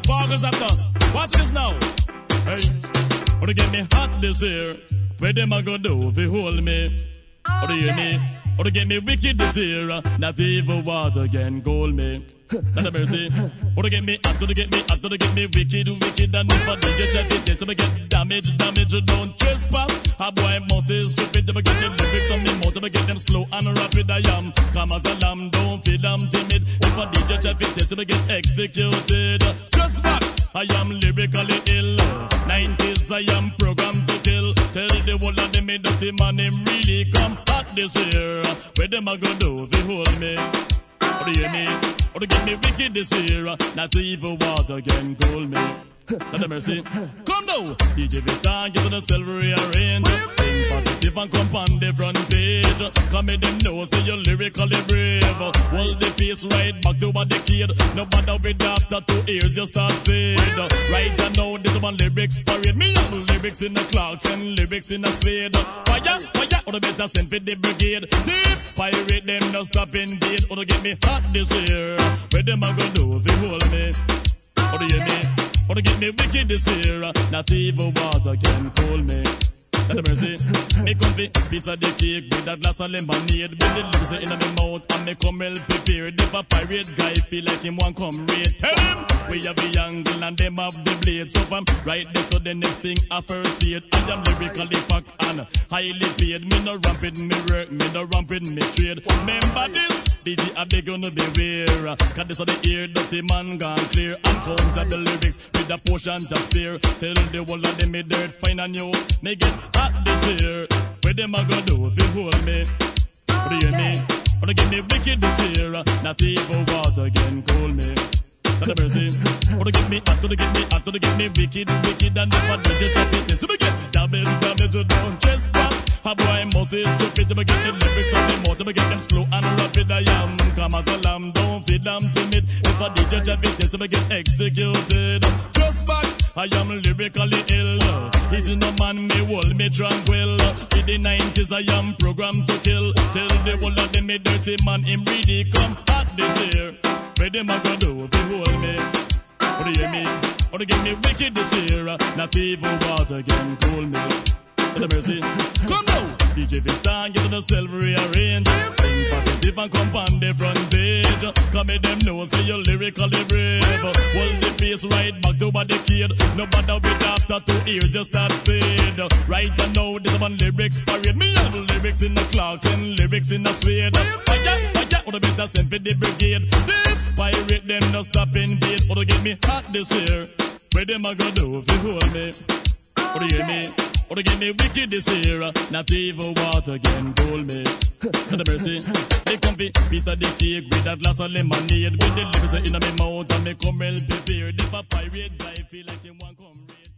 sparkles at us. Watch this now. Hey, or to get me hot this year. Where them a go do if you hold me? Or to hear me? Or to get me wicked this year. Not even water can cool me. Not a mercy. Or to get me hot, to get me hot, to get me wicked. And if I did you check it, this will get damage, you don't trespass. A boy must is stupid, to get the lyrics on me mouth, to get them slow and rapid I am. Come as a lamb, don't feel I'm timid. If I did you check it, this will get executed. Just back, I am lyrically ill. 90s, I am programmed to kill. Tell the whole of them, dirty man, him really come hot this year. Where them a go do if you hold me? Or to hear me? Or to get me wicked this year. Not even water can cool me. Not a mercy. Come now. DJ Vistan, get to the silver rearrange. Think positive and come on the front page. Come in them know, say you're lyrically brave. Hold the pace right back to what the kid. No matter with after 2 years, you start fade. Right now, this is my lyrics parade. Me have lyrics in the clocks and lyrics in the spade. Fire, fire, or the better send for the brigade. Thief, pirate them, no stop invade. Or to get me hot this year. Where them a gonna do if you hold me? Or to hear me? Or to get me wicked this year. Not even water can cool me. That's a mercy. Me come fi piece of the cake with a glass of lemonade. With the lips in my mouth and me come well prepared. If a pirate guy feel like him want come raid, tell him we have the angle and them have the blade. So from right there, so the next thing I first see it. I am lyrically packed and highly paid. Me no ramping me work, me no ramping me trade. Remember this? DJ are they gonna beware. Cause this are the ear dirty man gone clear. And counter the lyrics with a portion to spare. Tell the whole of them me dirt fine and you. Me get hot this year. Where them a go do if you hold me? Or you hear me? Or to get me wicked this year. Not even water can cool me. Not a mercy. Or to get me hot, to get me hot, to get me wicked. And if I do you check it, this will get damage, you don't trespass. A boy must is stupid, to get the lyrics on them out, to get them slow and rapid I am. Come as a lamb, don't feel I'm timid. If I did you check it, this will get executed. Just back, I am lyrically ill. He's no man, me hold me tranquil. In the 90s, I am programmed to kill. Tell the whole of them, me dirty man, him really come hot this year. Where them a go do if you hold me? Or to hear me? Or to get me wicked this year? Not even water can cool me. Not a mercy. Come now. DJ Vistan, get to the silver rearrange. Think positive and come on the front page. Come in them know, say you're lyrically brave. Hold the pace right back to what the kid. No matter with after 2 years, just start fade. Right now, this is one lyrics parade. Me have lyrics in the clocks and lyrics in the suede. Fire, fire, or the better send for the brigade. This pirate them no stop invade. Or to get me hot this year. Where them a go do if you hold me? Or to hear me? Or to get me wicked this year. Not even water can cool me. Not a mercy. They come fi piece of the cake with a glass of lemonade. With the lips in my mouth and me come well prepared. If a pirate guy feel like him want come raid.